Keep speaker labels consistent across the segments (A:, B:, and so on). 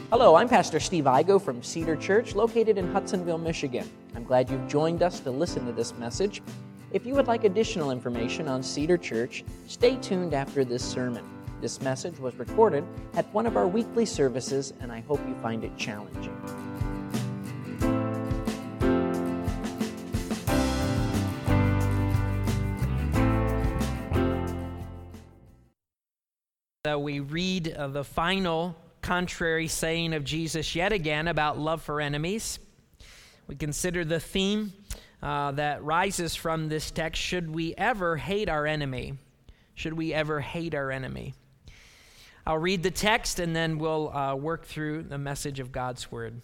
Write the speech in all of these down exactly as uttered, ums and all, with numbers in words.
A: Hello, I'm Pastor Steve Igo from Cedar Church, located in Hudsonville, Michigan. I'm glad you've joined us to listen to this message. If you would like additional information on Cedar Church, stay tuned after this sermon. This message was recorded at one of our weekly services, and I hope you find it challenging. Uh, we read uh, the final contrary saying of Jesus yet again about love for enemies. We consider the theme uh, that rises from this text: should we ever hate our enemy? Should we ever hate our enemy? I'll read the text and then we'll uh, work through the message of God's Word.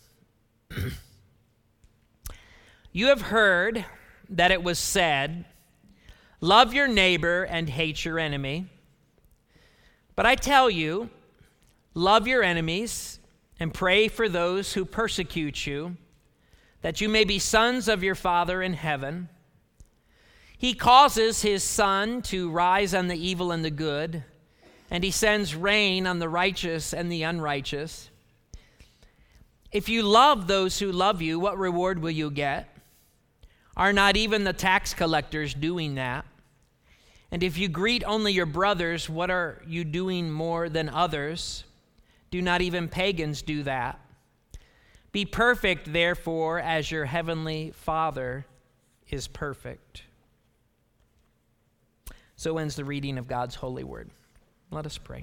A: You have heard that it was said, love your neighbor and hate your enemy. But I tell you, love your enemies and pray for those who persecute you, that you may be sons of your Father in heaven. He causes his sun to rise on the evil and the good, and he sends rain on the righteous and the unrighteous. If you love those who love you, what reward will you get? Are not even the tax collectors doing that? And if you greet only your brothers, what are you doing more than others? Do not even pagans do that? Be perfect, therefore, as your heavenly Father is perfect. So ends the reading of God's holy word. Let us pray.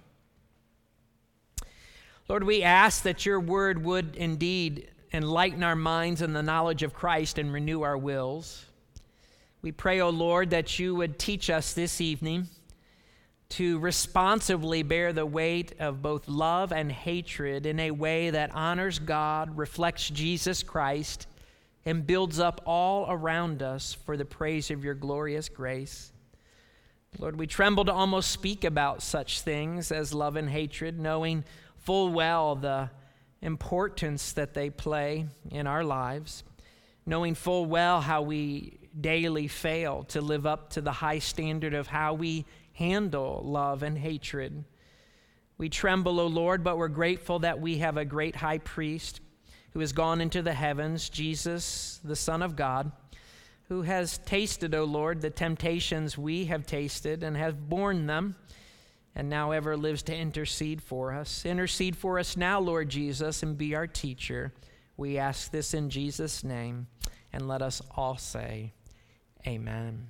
A: Lord, we ask that your word would indeed enlighten our minds in the knowledge of Christ and renew our wills. We pray, O Lord, that you would teach us this evening to responsibly bear the weight of both love and hatred in a way that honors God, reflects Jesus Christ, and builds up all around us for the praise of your glorious grace. Lord, we tremble to almost speak about such things as love and hatred, knowing full well the importance that they play in our lives, knowing full well how we daily fail to live up to the high standard of how we handle love and hatred. We tremble, O Lord, but we're grateful that we have a great high priest who has gone into the heavens, Jesus, the Son of God, who has tasted, O Lord, the temptations we have tasted and has borne them, and now ever lives to intercede for us. Intercede for us now, Lord Jesus, and be our teacher. We ask this in Jesus' name, and let us all say, amen.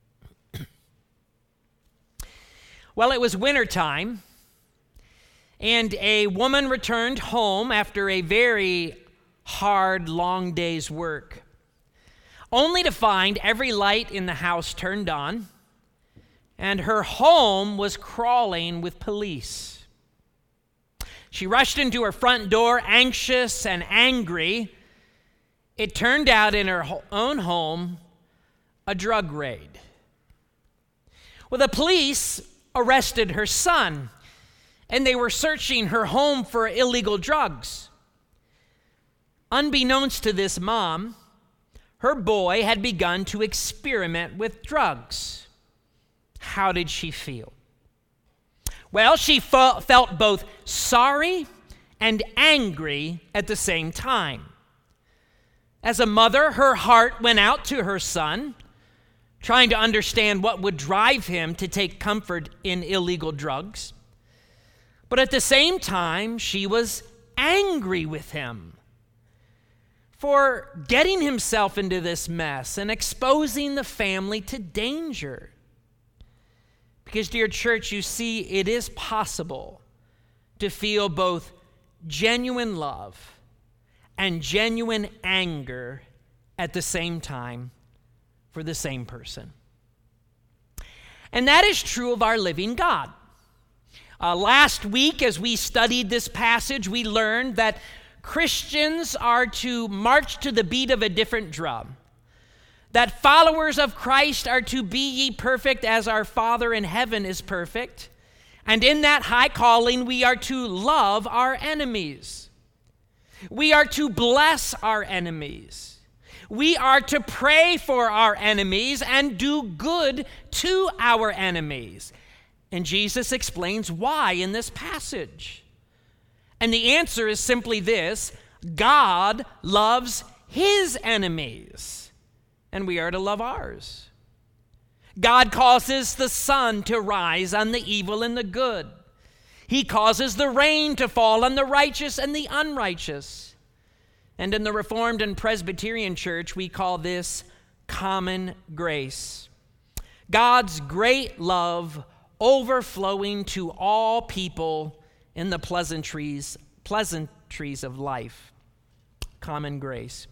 A: Well, it was wintertime, and a woman returned home after a very hard, long day's work, only to find every light in the house turned on, and her home was crawling with police. She rushed into her front door, anxious and angry. It turned out in her own home a drug raid. Well, the police arrested her son, and they were searching her home for illegal drugs. Unbeknownst to this mom, her boy had begun to experiment with drugs. How did she feel? Well, she fe- felt both sorry and angry at the same time. As a mother, her heart went out to her son, trying to understand what would drive him to take comfort in illegal drugs. But at the same time, she was angry with him for getting himself into this mess and exposing the family to danger. Because, dear church, you see, it is possible to feel both genuine love and genuine anger at the same time for the same person. And that is true of our living God. Uh, last week, as we studied this passage, we learned that Christians are to march to the beat of a different drum, that followers of Christ are to be ye perfect as our Father in heaven is perfect, and in that high calling we are to love our enemies. We are to bless our enemies. We are to pray for our enemies and do good to our enemies. And Jesus explains why in this passage. And the answer is simply this: God loves his enemies, and we are to love ours. God causes the sun to rise on the evil and the good. He causes the rain to fall on the righteous and the unrighteous. And in the Reformed and Presbyterian Church, we call this common grace. God's great love overflowing to all people in the pleasantries, pleasantries of life. Common grace.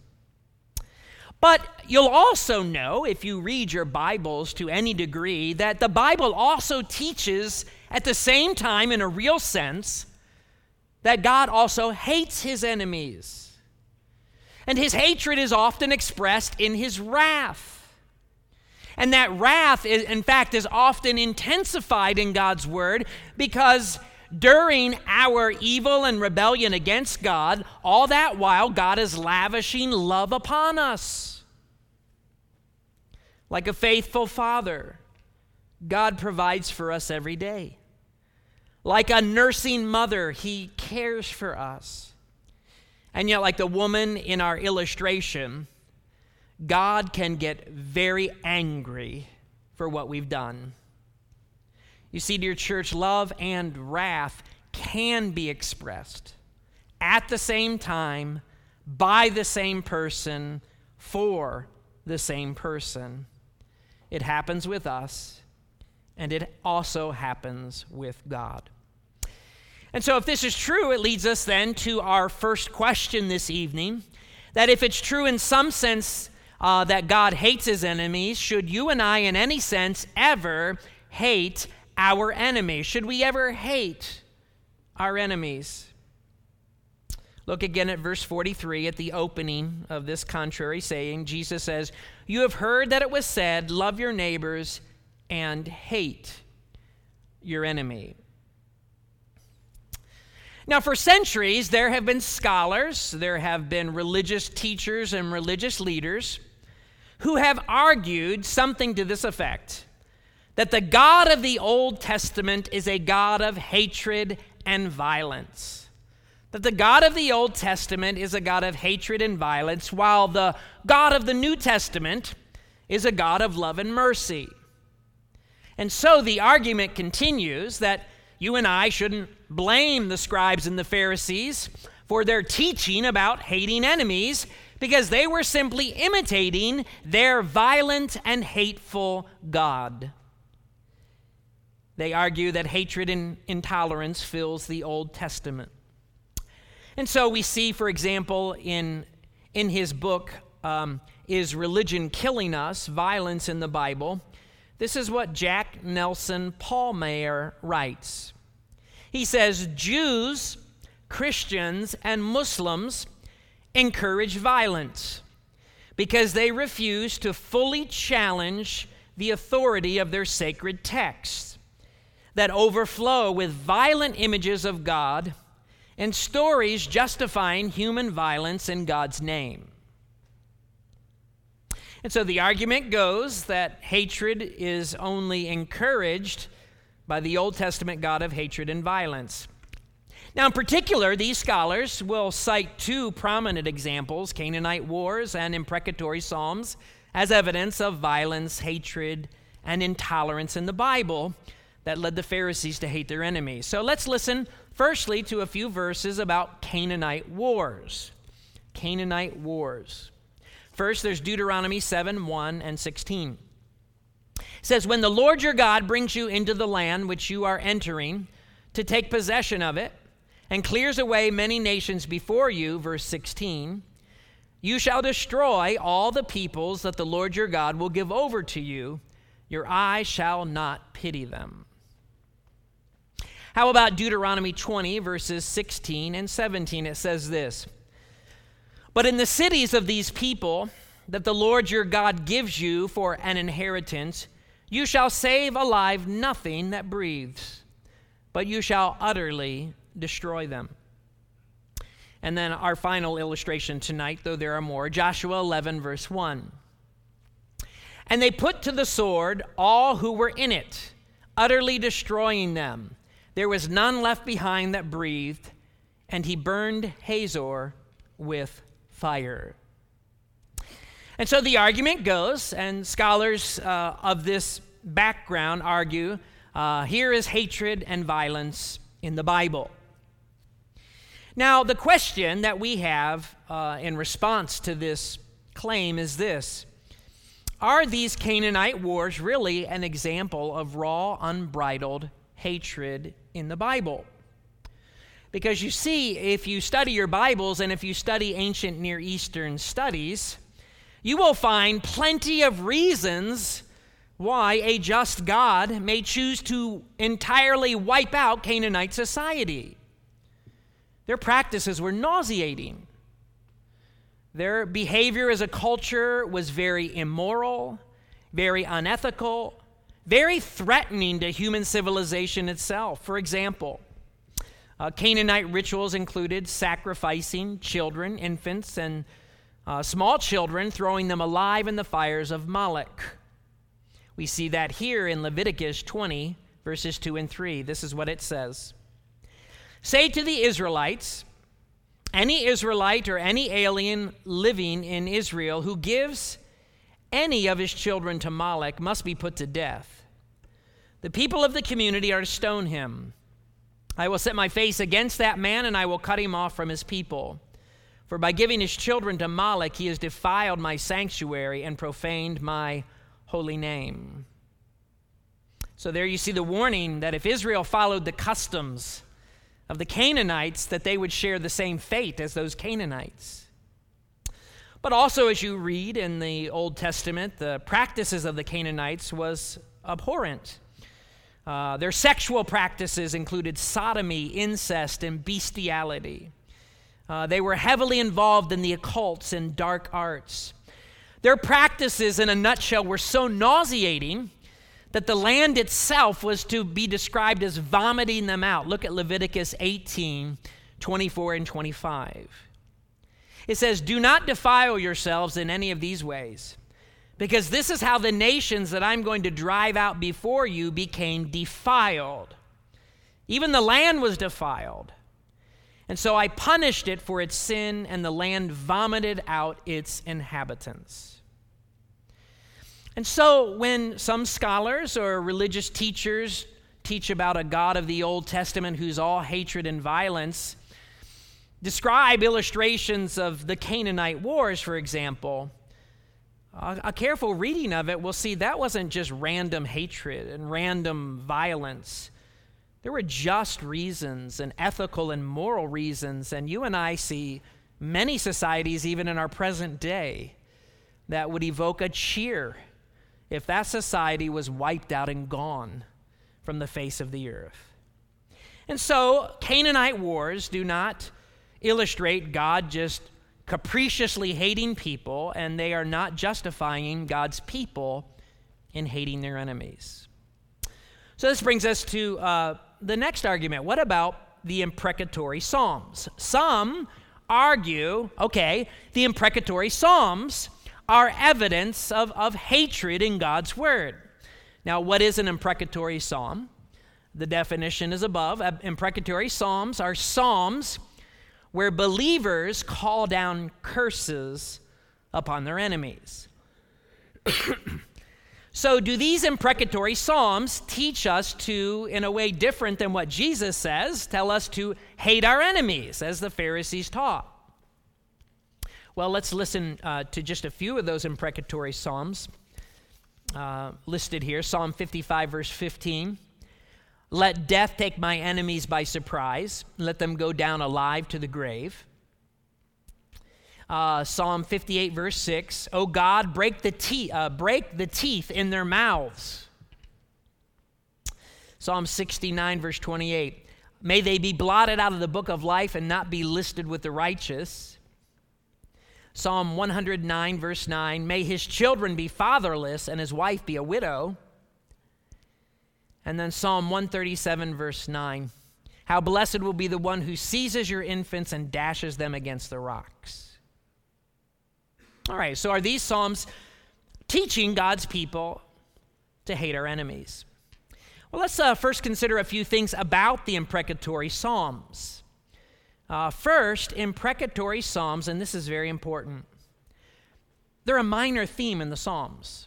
A: But you'll also know, if you read your Bibles to any degree, that the Bible also teaches at the same time, in a real sense, that God also hates his enemies. And his hatred is often expressed in his wrath. And that wrath, is, in fact, is often intensified in God's word because during our evil and rebellion against God, all that while God is lavishing love upon us. Like a faithful father, God provides for us every day. Like a nursing mother, he cares for us. And yet, like the woman in our illustration, God can get very angry for what we've done. You see, dear church, love and wrath can be expressed at the same time, by the same person, for the same person. It happens with us, and it also happens with God. And so if this is true, it leads us then to our first question this evening, that if it's true in some sense uh, that God hates his enemies, should you and I in any sense ever hate our enemies? Should we ever hate our enemies? Look again at verse forty-three at the opening of this contrary saying. Jesus says, "You have heard that it was said, love your neighbors and hate your enemy." Now, for centuries, there have been scholars, there have been religious teachers and religious leaders who have argued something to this effect, that the God of the Old Testament is a God of hatred and violence. That the God of the Old Testament is a God of hatred and violence, while the God of the New Testament is a God of love and mercy. And so the argument continues that you and I shouldn't blame the scribes and the Pharisees for their teaching about hating enemies, because they were simply imitating their violent and hateful God. They argue that hatred and intolerance fills the Old Testament. And so we see, for example, in, in his book, um, Is Religion Killing Us? Violence in the Bible, this is what Jack Nelson Pallmeyer writes. He says, Jews, Christians, and Muslims encourage violence because they refuse to fully challenge the authority of their sacred texts that overflow with violent images of God and stories justifying human violence in God's name. And so the argument goes that hatred is only encouraged by the Old Testament God of hatred and violence. Now, in particular, these scholars will cite two prominent examples, Canaanite wars and imprecatory psalms, as evidence of violence, hatred, and intolerance in the Bible that led the Pharisees to hate their enemies. So let's listen firstly to a few verses about Canaanite wars. Canaanite wars. First, there's Deuteronomy seven, one and sixteen. It says, "When the Lord your God brings you into the land which you are entering to take possession of it, and clears away many nations before you," verse sixteen, "you shall destroy all the peoples that the Lord your God will give over to you. Your eye shall not pity them." How about Deuteronomy twenty, verses sixteen and seventeen? It says this, "But in the cities of these people that the Lord your God gives you for an inheritance, you shall save alive nothing that breathes, but you shall utterly destroy them." And then our final illustration tonight, though there are more, Joshua eleven, verse one. "And they put to the sword all who were in it, utterly destroying them. There was none left behind that breathed, and he burned Hazor with fire. And so the argument goes, and scholars uh, of this background argue, uh, here is hatred and violence in the Bible. Now, the question that we have uh, in response to this claim is this: are these Canaanite wars really an example of raw, unbridled hatred in the Bible? Because you see, if you study your Bibles and if you study ancient Near Eastern studies, you will find plenty of reasons why a just God may choose to entirely wipe out Canaanite society. Their practices were nauseating. Their behavior as a culture was very immoral, very unethical, very threatening to human civilization itself. For example, uh, Canaanite rituals included sacrificing children, infants, and uh, small children, throwing them alive in the fires of Moloch. We see that here in Leviticus twenty, verses two and three. This is what it says. Say to the Israelites, any Israelite or any alien living in Israel who gives any of his children to Moloch must be put to death. The people of the community are to stone him. I will set my face against that man, and I will cut him off from his people. For by giving his children to Moloch, he has defiled my sanctuary and profaned my holy name. So there you see the warning that if Israel followed the customs of the Canaanites, that they would share the same fate as those Canaanites. But also, as you read in the Old Testament, the practices of the Canaanites was abhorrent. Uh, their sexual practices included sodomy, incest, and bestiality. Uh, they were heavily involved in the occults and dark arts. Their practices, in a nutshell, were so nauseating that the land itself was to be described as vomiting them out. Look at Leviticus eighteen, twenty-four and twenty-five. It says, do not defile yourselves in any of these ways, because this is how the nations that I'm going to drive out before you became defiled. Even the land was defiled. And so I punished it for its sin, and the land vomited out its inhabitants. And so when some scholars or religious teachers teach about a God of the Old Testament who's all hatred and violence, describe illustrations of the Canaanite wars, for example, a careful reading of it will see that wasn't just random hatred and random violence. There were just reasons and ethical and moral reasons, and you and I see many societies, even in our present day, that would evoke a cheer if that society was wiped out and gone from the face of the earth. And so Canaanite wars do not illustrate God just capriciously hating people, and they are not justifying God's people in hating their enemies. So this brings us to uh, the next argument. What about the imprecatory Psalms? Some argue, okay, the imprecatory Psalms are evidence of, of hatred in God's word. Now, what is an imprecatory psalm? The definition is above. Imprecatory psalms are psalms where believers call down curses upon their enemies. So do these imprecatory psalms teach us to, in a way different than what Jesus says, tell us to hate our enemies, as the Pharisees taught? Well, let's listen uh, to just a few of those imprecatory psalms uh, listed here. Psalm fifty-five, verse fifteen. Let death take my enemies by surprise. Let them go down alive to the grave. Uh, Psalm fifty-eight, verse six. O God, break the, te- uh, break the teeth in their mouths. Psalm sixty-nine, verse twenty-eight. May they be blotted out of the book of life and not be listed with the righteous. Psalm one hundred nine, verse nine. May his children be fatherless and his wife be a widow. And then Psalm one thirty-seven, verse nine. How blessed will be the one who seizes your infants and dashes them against the rocks. All right, so are these Psalms teaching God's people to hate our enemies? Well, let's uh, first consider a few things about the imprecatory Psalms. Uh, first, imprecatory psalms, and this is very important, they're a minor theme in the Psalms.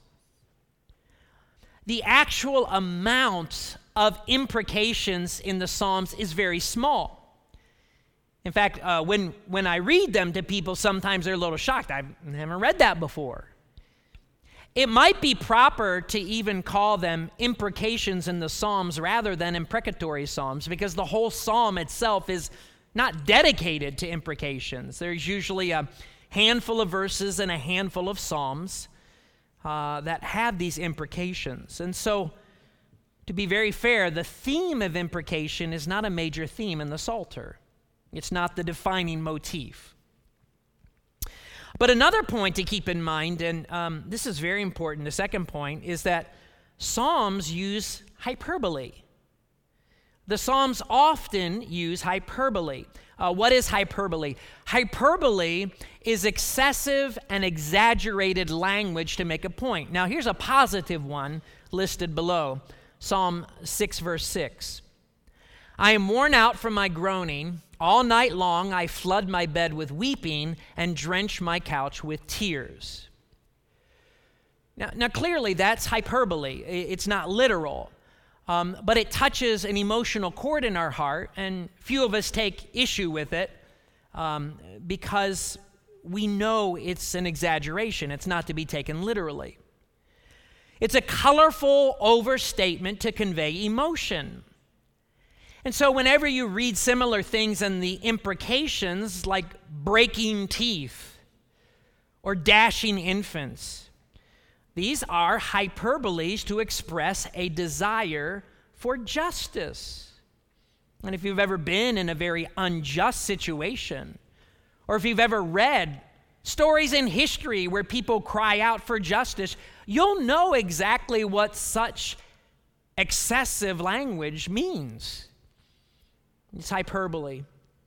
A: The actual amount of imprecations in the Psalms is very small. In fact, uh, when, when I read them to people, sometimes they're a little shocked. I haven't read that before. It might be proper to even call them imprecations in the Psalms rather than imprecatory psalms, because the whole psalm itself is not dedicated to imprecations. There's usually a handful of verses and a handful of psalms uh, that have these imprecations. And so, to be very fair, the theme of imprecation is not a major theme in the Psalter. It's not the defining motif. But another point to keep in mind, and um, this is very important, the second point, is that Psalms use hyperbole. The Psalms often use hyperbole. Uh, what is hyperbole? Hyperbole is excessive and exaggerated language to make a point. Now, here's a positive one listed below. Psalm six, verse six. I am worn out from my groaning. All night long I flood my bed with weeping and drench my couch with tears. Now, now clearly that's hyperbole. It's not literal. Um, but it touches an emotional chord in our heart, and few of us take issue with it um, because we know it's an exaggeration. It's not to be taken literally. It's a colorful overstatement to convey emotion. And so whenever you read similar things in the imprecations, like breaking teeth or dashing infants, these are hyperboles to express a desire for justice. And if you've ever been in a very unjust situation, or if you've ever read stories in history where people cry out for justice, you'll know exactly what such excessive language means. It's hyperbole.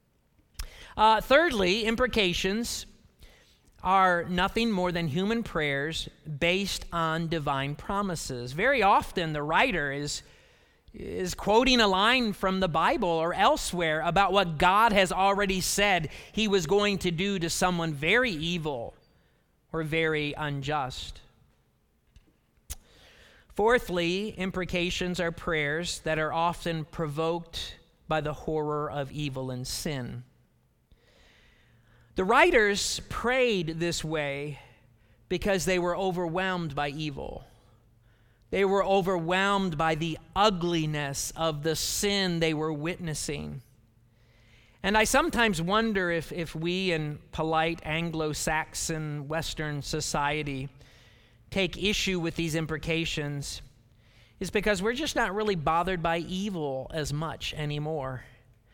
A: Uh, thirdly, imprecations are nothing more than human prayers based on divine promises. Very often the writer is, is quoting a line from the Bible or elsewhere about what God has already said he was going to do to someone very evil or very unjust. Fourthly, imprecations are prayers that are often provoked by the horror of evil and sin. The writers prayed this way because they were overwhelmed by evil. They were overwhelmed by the ugliness of the sin they were witnessing. And I sometimes wonder if, if we in polite Anglo-Saxon Western society take issue with these imprecations is because we're just not really bothered by evil as much anymore.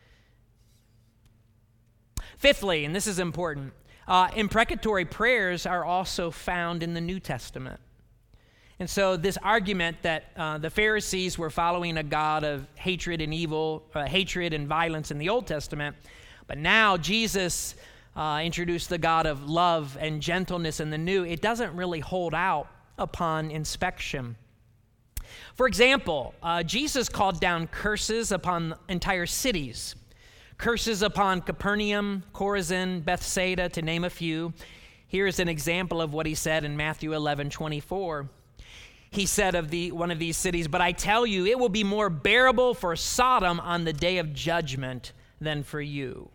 A: Fifthly, and this is important, uh, imprecatory prayers are also found in the New Testament. And so this argument that uh, the Pharisees were following a God of hatred and evil, uh, hatred and violence in the Old Testament, but now Jesus uh, introduced the God of love and gentleness in the New, it doesn't really hold out upon inspection. For example, uh, Jesus called down curses upon entire cities. Curses upon Capernaum, Chorazin, Bethsaida, to name a few. Here's an example of what he said in Matthew eleven twenty-four. He said of the one of these cities, "But I tell you, it will be more bearable for Sodom on the day of judgment than for you."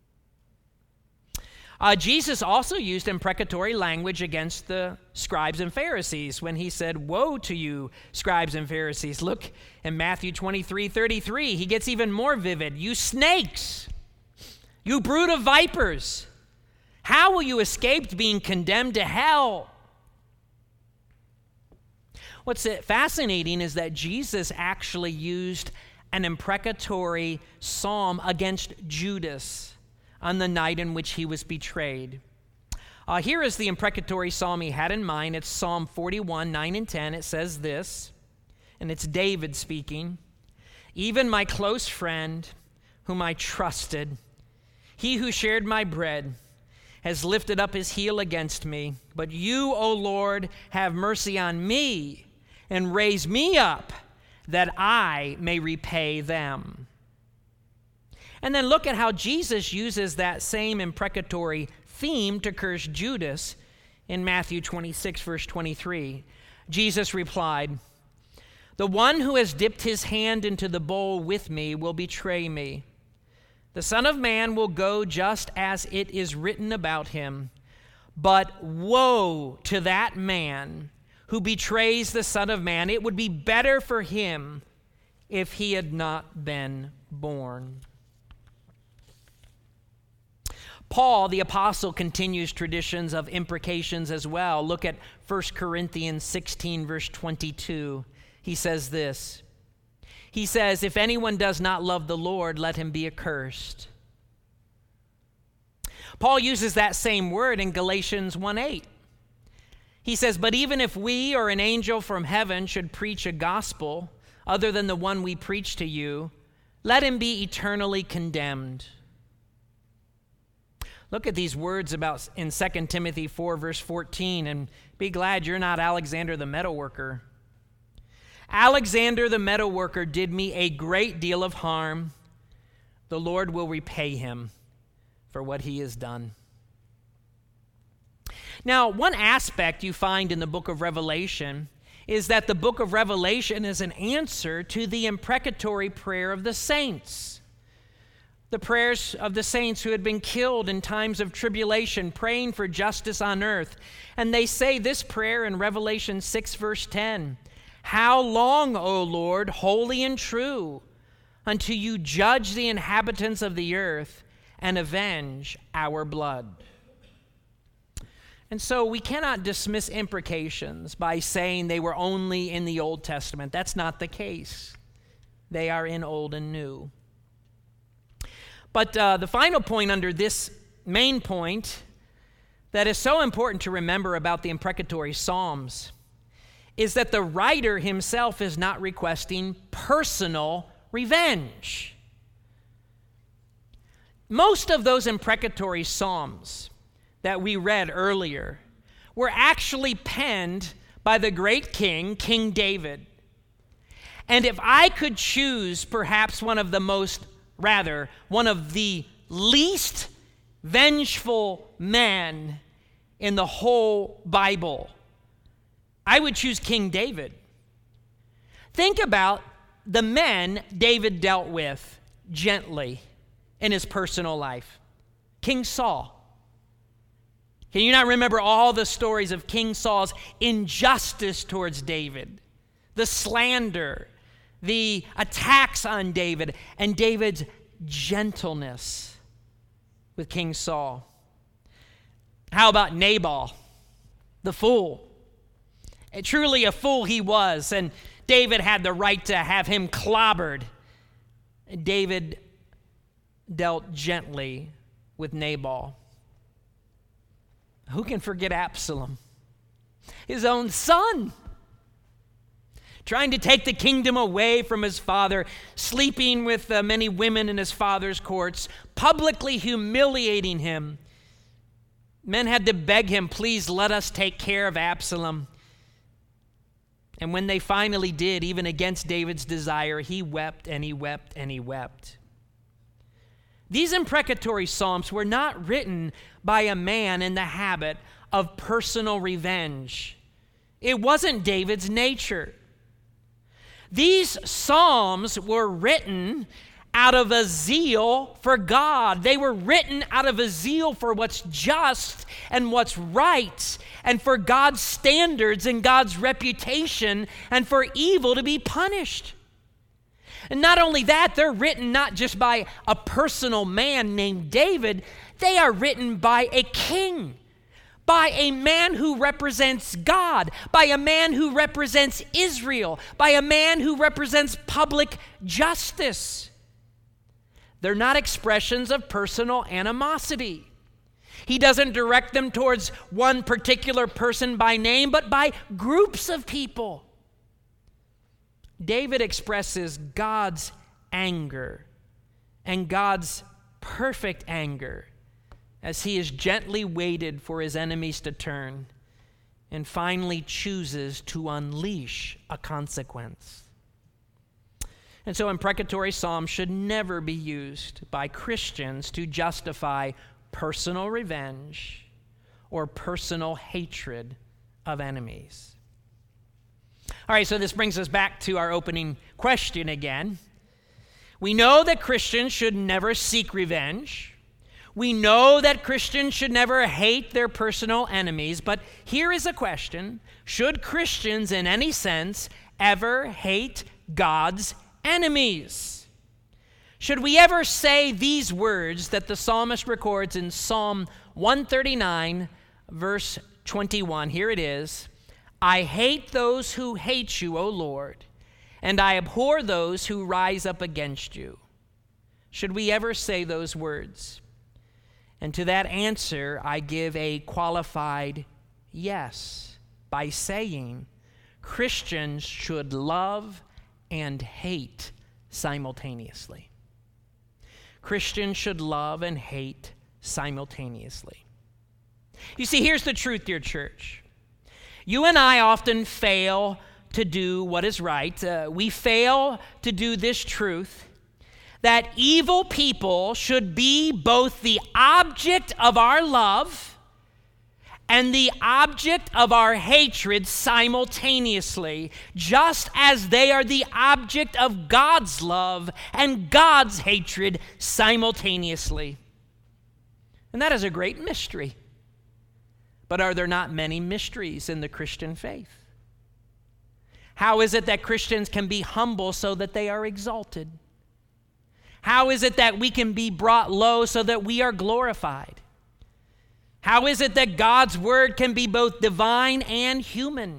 A: Uh, Jesus also used imprecatory language against the scribes and Pharisees when he said, "Woe to you, scribes and Pharisees." Look in Matthew twenty-three thirty-three. He gets even more vivid. "You snakes, you brood of vipers, how will you escape being condemned to hell?" What's fascinating is that Jesus actually used an imprecatory psalm against Judas on the night in which he was betrayed. Uh, here is the imprecatory psalm he had in mind. It's Psalm forty-one, nine and ten. It says this, and it's David speaking. "Even my close friend, whom I trusted, he who shared my bread, has lifted up his heel against me. But you, O Lord, have mercy on me and raise me up that I may repay them." And then look at how Jesus uses that same imprecatory theme to curse Judas in Matthew twenty-six, verse twenty-three. Jesus replied, "The one who has dipped his hand into the bowl with me will betray me. The Son of Man will go just as it is written about him. But woe to that man who betrays the Son of Man. It would be better for him if he had not been born." Paul, the apostle, continues traditions of imprecations as well. Look at First Corinthians sixteen, verse twenty-two. He says this. He says, "If anyone does not love the Lord, let him be accursed." Paul uses that same word in Galatians one eight. He says, "But even if we or an angel from heaven should preach a gospel other than the one we preach to you, let him be eternally condemned." Look at these words about in Second Timothy four, verse fourteen, and be glad you're not Alexander the metalworker. "Alexander the metalworker did me a great deal of harm. The Lord will repay him for what he has done." Now, one aspect you find in the book of Revelation is that the book of Revelation is an answer to the imprecatory prayer of the saints. The prayers of the saints who had been killed in times of tribulation, praying for justice on earth. And they say this prayer in Revelation six, verse ten, "How long, O Lord, holy and true, until you judge the inhabitants of the earth and avenge our blood?" And so we cannot dismiss imprecations by saying they were only in the Old Testament. That's not the case. They are in Old and New. But uh, the final point under this main point that is so important to remember about the imprecatory Psalms is that the writer himself is not requesting personal revenge. Most of those imprecatory Psalms that we read earlier were actually penned by the great king, King David. And if I could choose perhaps one of the most Rather, one of the least vengeful men in the whole Bible, I would choose King David. Think about the men David dealt with gently in his personal life. King Saul. Can you not remember all the stories of King Saul's injustice towards David? The slander, the attacks on David, and David's gentleness with King Saul. How about Nabal, the fool? And truly a fool he was, and David had the right to have him clobbered. David dealt gently with Nabal. Who can forget Absalom? His own son, trying to take the kingdom away from his father, sleeping with uh, many women in his father's courts, publicly humiliating him. Men had to beg him, "Please let us take care of Absalom." And when they finally did, even against David's desire, he wept and he wept and he wept. These imprecatory Psalms were not written by a man in the habit of personal revenge. It wasn't David's nature. These Psalms were written out of a zeal for God. They were written out of a zeal for what's just and what's right, and for God's standards and God's reputation, and for evil to be punished. And not only that, they're written not just by a personal man named David, they are written by a king, by a man who represents God, by a man who represents Israel, by a man who represents public justice. They're not expressions of personal animosity. He doesn't direct them towards one particular person by name, but by groups of people. David expresses God's anger and God's perfect anger as he is gently waited for his enemies to turn and finally chooses to unleash a consequence. And so imprecatory psalms should never be used by Christians to justify personal revenge or personal hatred of enemies. All right, so this brings us back to our opening question again. We know that Christians should never seek revenge. We know that Christians should never hate their personal enemies, but here is a question. Should Christians in any sense ever hate God's enemies? Should we ever say these words that the psalmist records in Psalm one thirty-nine, verse twenty-one? Here it is. I hate those who hate you, O Lord, and I abhor those who rise up against you. Should we ever say those words? And to that answer, I give a qualified yes by saying Christians should love and hate simultaneously. Christians should love and hate simultaneously. You see, here's the truth, dear church. You and I often fail to do what is right. Uh, we fail to do this truth, that evil people should be both the object of our love and the object of our hatred simultaneously, just as they are the object of God's love and God's hatred simultaneously. And that is a great mystery. But are there not many mysteries in the Christian faith? How is it that Christians can be humble so that they are exalted? How is it that we can be brought low so that we are glorified? How is it that God's word can be both divine and human?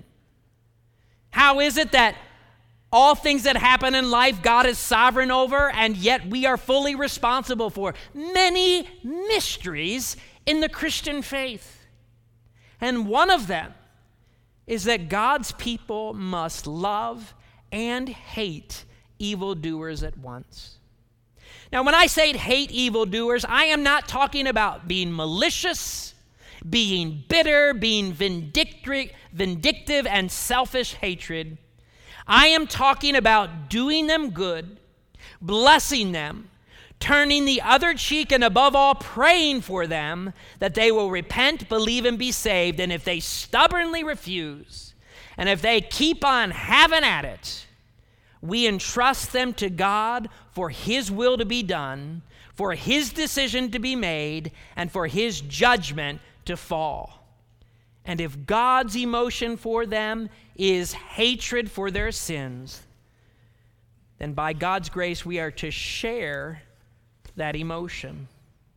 A: How is it that all things that happen in life God is sovereign over and yet we are fully responsible for? Many mysteries in the Christian faith. And one of them is that God's people must love and hate evildoers at once. Now, when I say hate evildoers, I am not talking about being malicious, being bitter, being vindictive, vindictive and selfish hatred. I am talking about doing them good, blessing them, turning the other cheek, and above all, praying for them that they will repent, believe, and be saved. And if they stubbornly refuse, and if they keep on having at it, we entrust them to God for His will to be done, for His decision to be made, and for His judgment to fall. And if God's emotion for them is hatred for their sins, then by God's grace we are to share that emotion.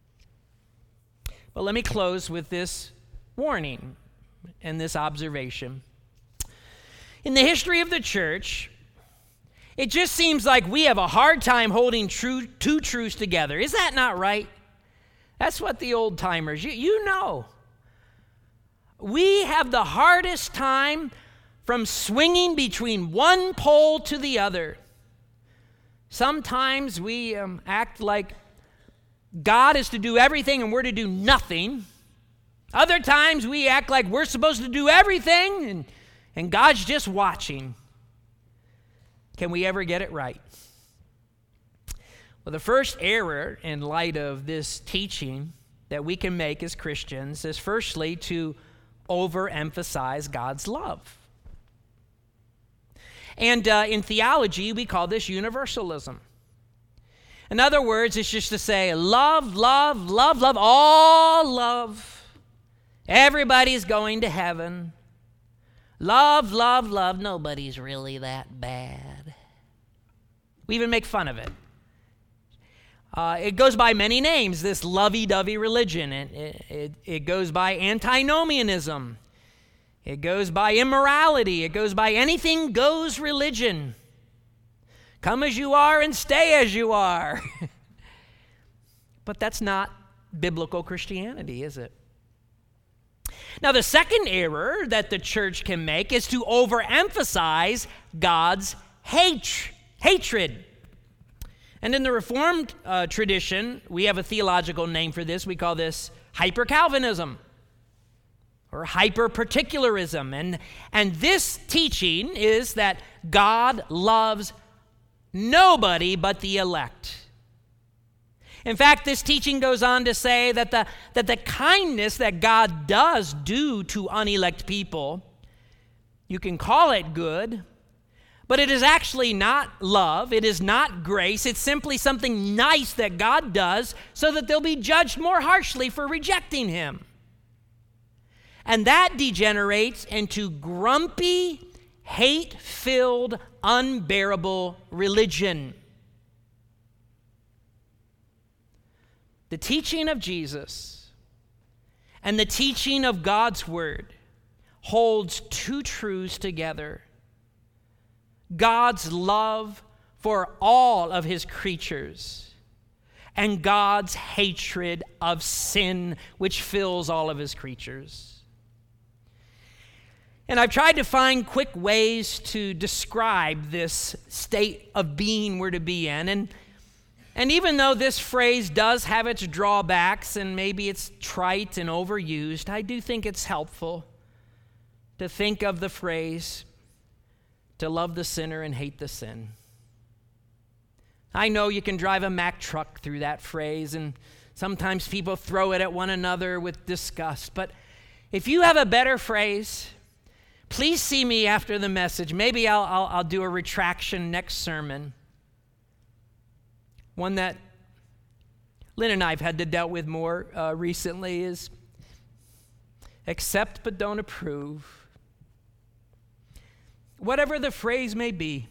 A: But let me close with this warning and this observation. In the history of the church, it just seems like we have a hard time holding true, two truths together. Is that not right? That's what the old timers, you, you know. We have the hardest time from swinging between one pole to the other. Sometimes we um, act like God is to do everything and we're to do nothing. Other times we act like we're supposed to do everything and, and God's just watching. Can we ever get it right? Well, the first error in light of this teaching that we can make as Christians is firstly to overemphasize God's love. And uh, in theology, we call this universalism. In other words, it's just to say love, love, love, love, all love. Everybody's going to heaven. Love, love, love. Nobody's really that bad. We even make fun of it. Uh, it goes by many names, this lovey-dovey religion. It, it, it, it goes by antinomianism. It goes by immorality. It goes by anything goes religion. Come as you are and stay as you are. But that's not biblical Christianity, is it? Now, the second error that the church can make is to overemphasize God's hate, hatred. And in the Reformed uh, tradition, we have a theological name for this. We call this hyper-Calvinism or hyper-particularism. And, and this teaching is that God loves Nobody but the elect. In fact, this teaching goes on to say that the, that the kindness that God does do to unelect people, you can call it good, but it is actually not love. It is not grace. It's simply something nice that God does so that they'll be judged more harshly for rejecting him. And that degenerates into grumpy, hate-filled, unbearable religion. The teaching of Jesus and the teaching of God's word holds two truths together: God's love for all of his creatures and God's hatred of sin, which fills all of his creatures. And I've tried to find quick ways to describe this state of being we're to be in. And, and even though this phrase does have its drawbacks and maybe it's trite and overused, I do think it's helpful to think of the phrase, to love the sinner and hate the sin. I know you can drive a Mack truck through that phrase, and sometimes people throw it at one another with disgust. But if you have a better phrase, please see me after the message. Maybe I'll, I'll, I'll do a retraction next sermon. One that Lynn and I have had to deal with more uh, recently is accept but don't approve. Whatever the phrase may be,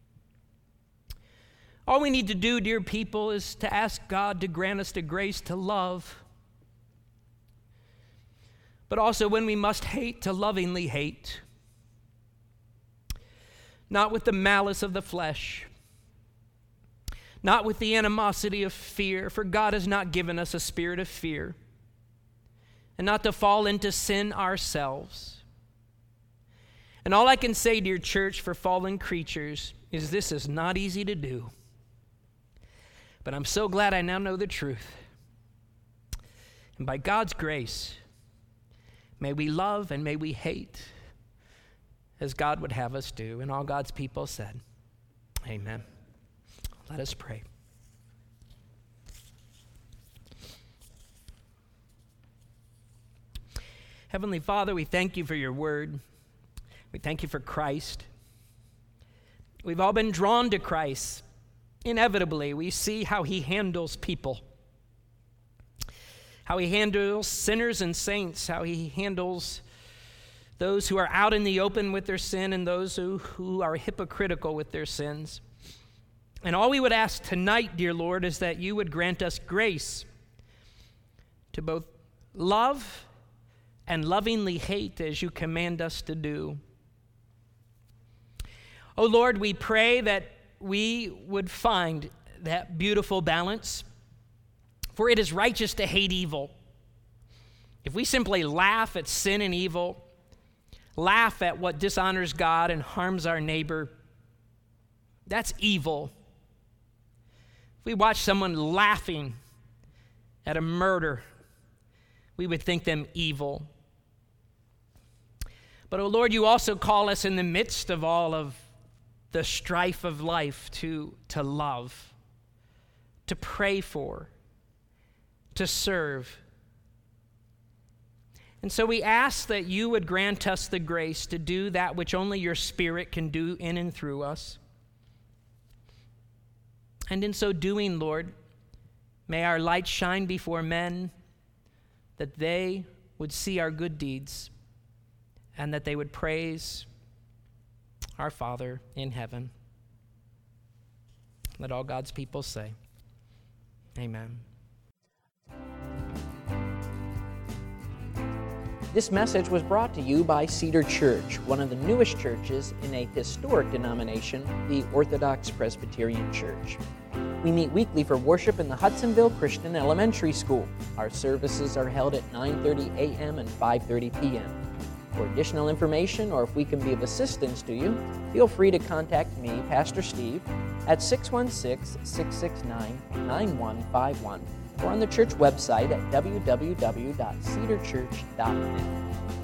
A: all we need to do, dear people, is to ask God to grant us the grace to love, but also when we must hate, to lovingly hate. Not with the malice of the flesh, not with the animosity of fear, for God has not given us a spirit of fear, and not to fall into sin ourselves. And all I can say, dear church, for fallen creatures, is this is not easy to do. But I'm so glad I now know the truth. And by God's grace, may we love and may we hate as God would have us do. And all God's people said, amen. Let us pray. Heavenly Father, we thank you for your word. We thank you for Christ. We've all been drawn to Christ. Inevitably, we see how he handles people, how he handles sinners and saints, how he handles those who are out in the open with their sin and those who, who are hypocritical with their sins. And all we would ask tonight, dear Lord, is that you would grant us grace to both love and lovingly hate as you command us to do. Oh Lord, we pray that we would find that beautiful balance, for it is righteous to hate evil. If we simply laugh at sin and evil, laugh at what dishonors God and harms our neighbor, that's evil. If we watch someone laughing at a murder, we would think them evil. But, oh Lord, you also call us in the midst of all of the strife of life to, to love, to pray for, to serve. And so we ask that you would grant us the grace to do that which only your Spirit can do in and through us. And in so doing, Lord, may our light shine before men, that they would see our good deeds and that they would praise our Father in heaven. Let all God's people say, amen.
B: This message was brought to you by Cedar Church, one of the newest churches in a historic denomination, the Orthodox Presbyterian Church. We meet weekly for worship in the Hudsonville Christian Elementary School. Our services are held at nine thirty a.m. and five thirty p.m. For additional information, or if we can be of assistance to you, feel free to contact me, Pastor Steve, at six one six, six six nine, nine one five one, or on the church website at w w w dot cedar church dot net.